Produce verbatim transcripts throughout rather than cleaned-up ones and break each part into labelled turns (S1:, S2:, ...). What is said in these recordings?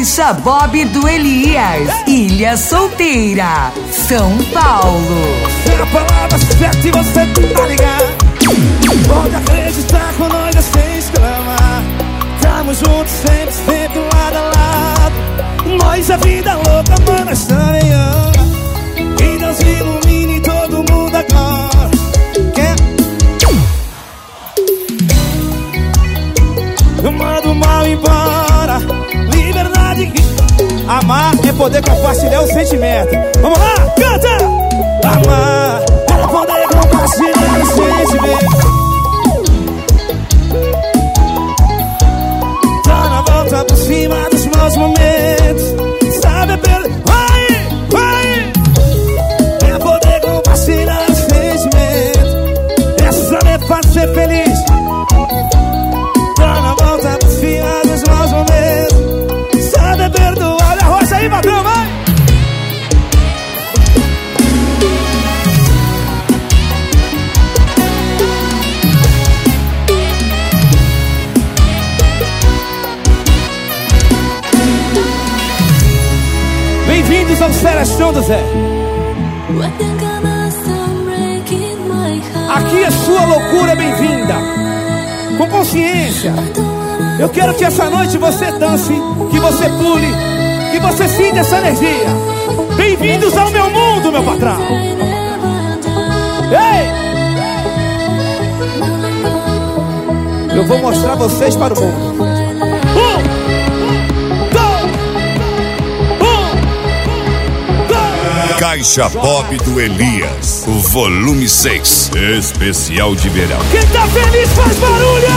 S1: Caixa Bob do Elias, Ilha Solteira, São Paulo.
S2: É a palavra certa e você tá ligado. Pode acreditar com nós sem exclamar. Tamo juntos sempre, sempre lado a lado. Nós a vida louca, mano, estranhando. Que Deus ilumine todo mundo agora. Quer? Eu mando mal embora. Liberdade que... Amar é poder compartilhar o sentimento. Vamos lá, canta! Amar é poder compartilhar o sentimento. Tá na volta por cima dos maus momentos. Sabe perder? Vai, vai! É poder compartilhar o sentimento. É saber fazer feliz. Tá na volta por cima dos maus momentos. Sabe perdoar? Olha a rocha aí, patrão, vai! Bem-vindos ao Seleção do Zé. Aqui a sua loucura é bem-vinda. Com consciência. Eu quero que essa noite você dance, que você pule, que você sinta essa energia. Bem-vindos ao meu mundo, meu patrão. Ei! Eu vou mostrar vocês para o mundo. Um, dois, um, dois.
S3: Caixa Bob do Elias, volume seis, especial de verão.
S2: Quem tá feliz faz barulho!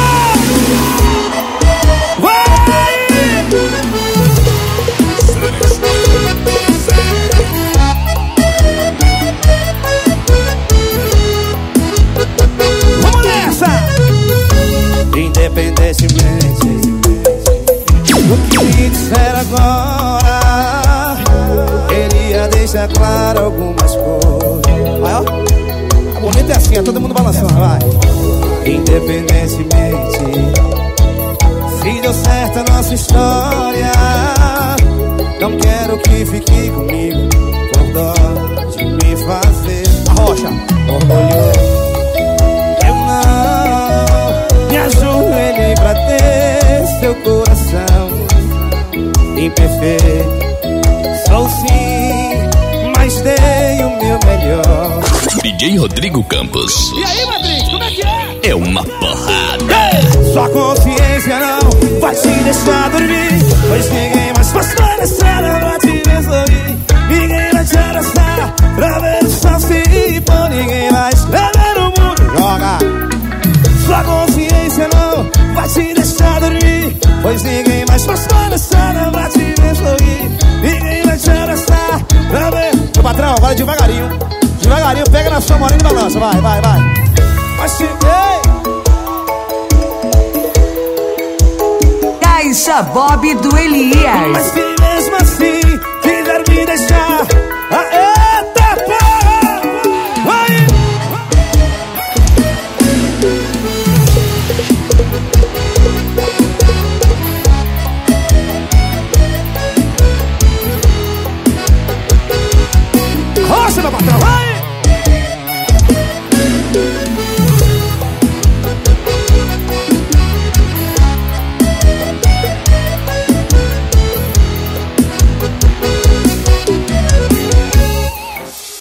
S2: Vamos nessa! Independentemente do que me disser agora, queria deixar claro algumas coisas. Vai, ó. A bonita é assim, é todo mundo balançando, vai. Independentemente se deu certo a nossa história, não quero que fique comigo por dó de me fazer a rocha orgulhoso. Eu não me ajoelhei pra ter seu coração imperfeito. Sou sim, mas dei o meu melhor.
S4: D J Rodrigo Campos.
S2: E aí, Madrid, como é que é?
S4: É uma porrada.
S2: Hey! Sua consciência não vai te deixar dormir, pois ninguém mais passou na estrada pra te ver sorrir. Ninguém vai te abraçar pra ver o sol se pôr. Ninguém vai escrever o mundo, joga. Sua consciência não vai te deixar dormir, pois ninguém mais passou na estrada pra te ver sorrir. Ninguém vai te abraçar pra ver. Meu patrão, vai devagarinho. Devagarinho, pega na sua morinha e balança, vai, vai, vai. Mas cheguei.
S1: Caixa Bob do Elias.
S2: Mas se mesmo assim quiser me deixar, a eita porra, vai. Rocha, meu patrão, vai.